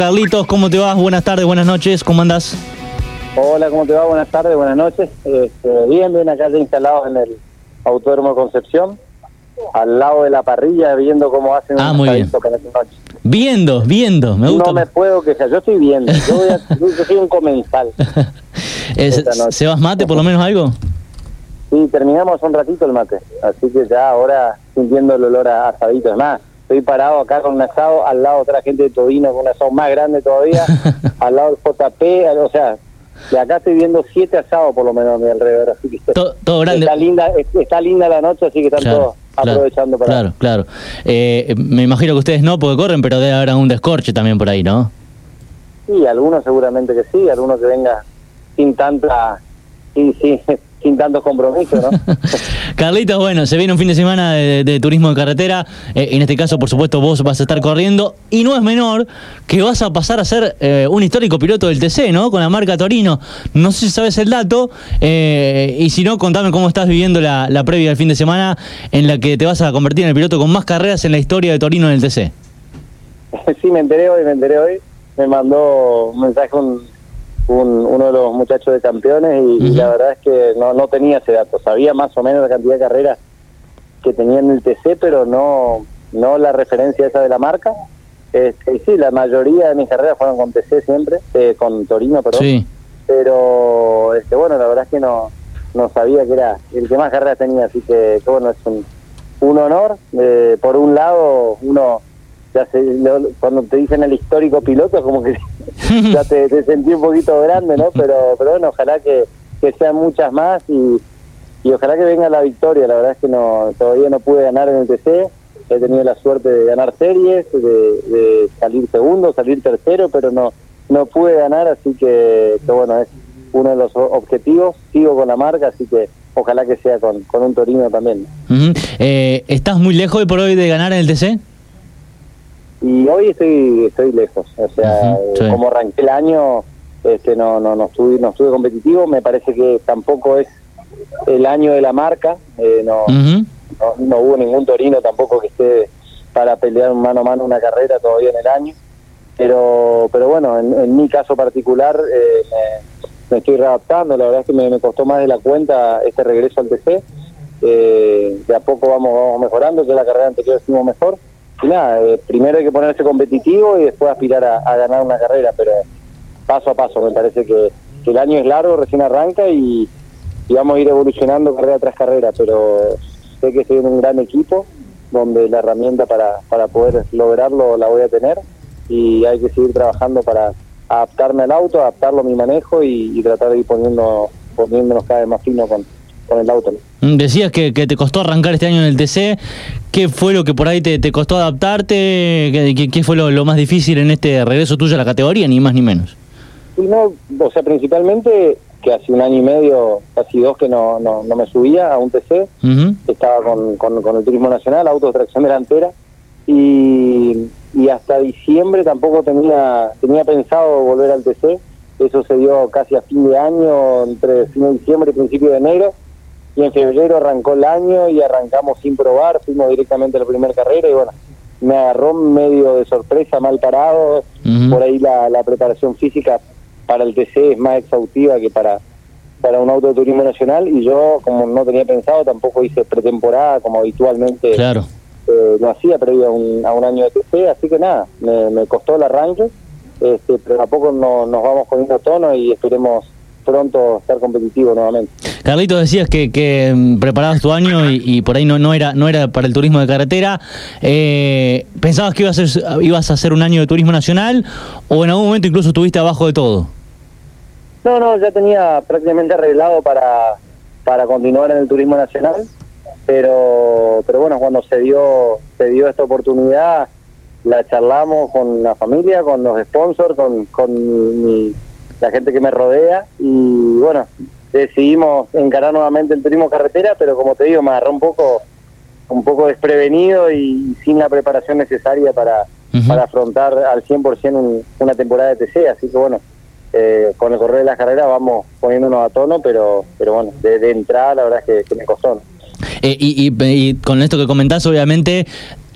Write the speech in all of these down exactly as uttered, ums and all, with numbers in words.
Carlitos, ¿cómo te va? Buenas tardes, buenas noches, ¿cómo andás? Hola, ¿cómo te va? Buenas tardes, buenas noches. Este, bien, bien, acá ya instalados en el Autódromo Concepción, al lado de la parrilla, viendo cómo hacen ah, un muy bien. asadito para esta noche. Viendo, viendo, me gusta. No me puedo quejar, yo estoy viendo, yo, voy a, yo soy un comensal. eh, ¿Se vas mate por lo menos algo? Sí, terminamos un ratito el mate, así que ya ahora sintiendo el olor a asadito. Es más, estoy parado acá con un asado, al lado de otra gente de Todino con un asado más grande todavía, al lado del J P, o sea, de acá estoy viendo siete asados por lo menos a mi alrededor, así que todo, todo grande. Está linda, está linda la noche, así que están claro, todos aprovechando claro, para... Claro, claro. Eh, me imagino que ustedes no porque corren, pero debe haber algún descorche también por ahí, ¿no? Sí, algunos seguramente que sí, algunos que venga sin tanta... Sí, sí, sin tantos compromisos, ¿no? Carlitos, bueno, se viene un fin de semana de, de turismo de carretera, eh, en este caso, por supuesto, vos vas a estar corriendo, y no es menor que vas a pasar a ser eh, un histórico piloto del T C, ¿no? Con la marca Torino. No sé si sabes el dato, eh, y si no, contame cómo estás viviendo la, la previa del fin de semana en la que te vas a convertir en el piloto con más carreras en la historia de Torino en el T C. Sí, me enteré hoy, me enteré hoy, me mandó un mensaje un... Un, uno de los muchachos de campeones y, uh-huh. y la verdad es que no, no tenía ese dato, sabía más o menos la cantidad de carreras que tenía en el T C, pero no no la referencia esa de la marca. Este, y sí, la mayoría de mis carreras fueron con T C siempre, eh, con Torino, perdón. Sí. Pero este, bueno, la verdad es que no no sabía que era el que más carreras tenía, así que, que bueno, es un, un honor. Eh, por un lado, uno ya se, cuando te dicen el histórico piloto, como que ya te, te sentí un poquito grande, ¿no? Pero pero bueno, ojalá que, que sean muchas más y, y ojalá que venga la victoria. La verdad es que no todavía no pude ganar en el T C, he tenido la suerte de ganar series, de, de salir segundo, salir tercero, pero no no pude ganar, así que, que bueno, es uno de los objetivos. Sigo con la marca, así que ojalá que sea con, con un Torino también. Uh-huh. eh, ¿Estás muy lejos hoy por hoy de ganar en el T C? Y hoy estoy estoy lejos, o sea, uh-huh, sí. Como arranqué el año, este no no no estuve no estuve competitivo. Me parece que tampoco es el año de la marca, eh, no, uh-huh. no no hubo ningún Torino tampoco que esté para pelear mano a mano una carrera todavía en el año, pero pero bueno, en, en mi caso particular eh, me, me estoy readaptando. La verdad es que me, me costó más de la cuenta este regreso al T C, eh, de a poco vamos, vamos mejorando, que la carrera anterior estuvo mejor. Y nada, eh, primero hay que ponerse competitivo y después aspirar a, a ganar una carrera, pero paso a paso. Me parece que, que el año es largo, recién arranca y, y vamos a ir evolucionando carrera tras carrera, pero sé que estoy en un gran equipo donde la herramienta para, para poder lograrlo la voy a tener y hay que seguir trabajando para adaptarme al auto, adaptarlo a mi manejo y, y tratar de ir poniendo, poniéndonos cada vez más fino con, con el auto. Decías que, que te costó arrancar este año en el T C. ¿Qué fue lo que por ahí te, te costó adaptarte? ¿Qué, qué fue lo, lo más difícil en este regreso tuyo a la categoría, ni más ni menos? Sí, no, o sea, principalmente que hace un año y medio, casi dos, que no no, no me subía a un T C. Uh-huh. Estaba con, con, con el Turismo Nacional, auto de tracción delantera, y, y hasta diciembre tampoco tenía tenía pensado volver al T C. Eso se dio casi a fin de año, entre fin de diciembre y principio de enero. Y en febrero arrancó el año y arrancamos sin probar, fuimos directamente a la primera carrera y bueno, me agarró medio de sorpresa, mal parado. Uh-huh. Por ahí la, la preparación física para el T C es más exhaustiva que para para un auto de turismo nacional y yo, como no tenía pensado, tampoco hice pretemporada como habitualmente claro. eh, lo hacía previo a un, a un año de T C, así que nada, me, me costó el arranque, este, pero a poco no, nos vamos poniendo tono y esperemos pronto estar competitivo nuevamente. Carlitos, decías que, que preparabas tu año y, y por ahí no no era no era para el turismo de carretera. Eh, ¿Pensabas que ibas a, ser, ibas a hacer un año de turismo nacional o en algún momento incluso estuviste abajo de todo? No, no, ya tenía prácticamente arreglado para para continuar en el turismo nacional, pero pero bueno, cuando se dio se dio esta oportunidad, la charlamos con la familia, con los sponsors, con, con mi, la gente que me rodea y bueno, decidimos encarar nuevamente el turismo carretera, pero como te digo, me agarró un poco un poco desprevenido y sin la preparación necesaria para, uh-huh. para afrontar al cien por ciento un, una temporada de T C, así que bueno, eh, con el correr de las carreras vamos poniéndonos a tono, pero pero bueno, de, de entrada la verdad es que, que me costó, ¿no? Eh, y, y, y con esto que comentás, obviamente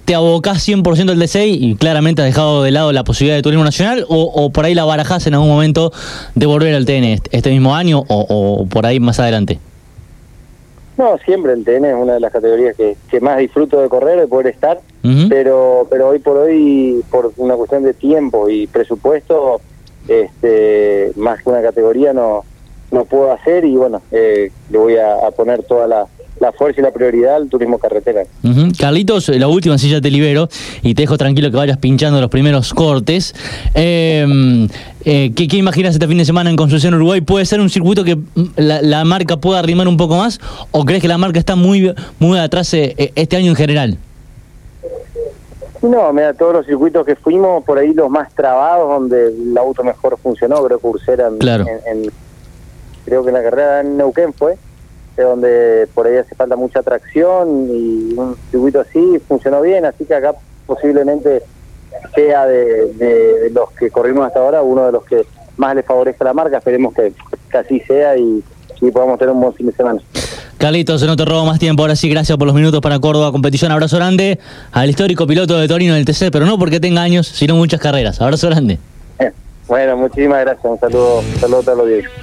te abocás cien por ciento al T C y claramente has dejado de lado la posibilidad de turismo nacional, o, o por ahí la barajás en algún momento de volver al T N este, este mismo año o, o por ahí más adelante? No, siempre el T N es una de las categorías que, que más disfruto de correr, de poder estar, uh-huh. pero pero hoy por hoy, por una cuestión de tiempo y presupuesto, este más que una categoría no no puedo hacer, y bueno, eh, le voy a, a poner toda la, la fuerza y la prioridad al turismo carretera. Uh-huh. Carlitos, la última, si ya te libero y te dejo tranquilo que vayas pinchando los primeros cortes. Eh, eh, ¿qué, ¿Qué imaginas este fin de semana en Concepción, Uruguay? ¿Puede ser un circuito que la, la marca pueda arrimar un poco más, o crees que la marca está muy, muy atrás eh, este año en general? No, mira, todos los circuitos que fuimos, por ahí los más trabados, donde el auto mejor funcionó, creo que Ursera en, claro. en, en creo que la carrera en Neuquén fue, donde por ahí hace falta mucha tracción, y un circuito así funcionó bien, así que acá posiblemente sea de, de, de los que corrimos hasta ahora uno de los que más le favorece a la marca. Esperemos que, que así sea y, y podamos tener un buen fin de semana. Carlitos, no te robo más tiempo, ahora sí, gracias por los minutos para Córdoba Competición. Abrazo grande al histórico piloto de Torino del T C, pero no porque tenga años, sino muchas carreras. Abrazo grande. Eh, bueno, muchísimas gracias, un saludo, un saludo a todos los días.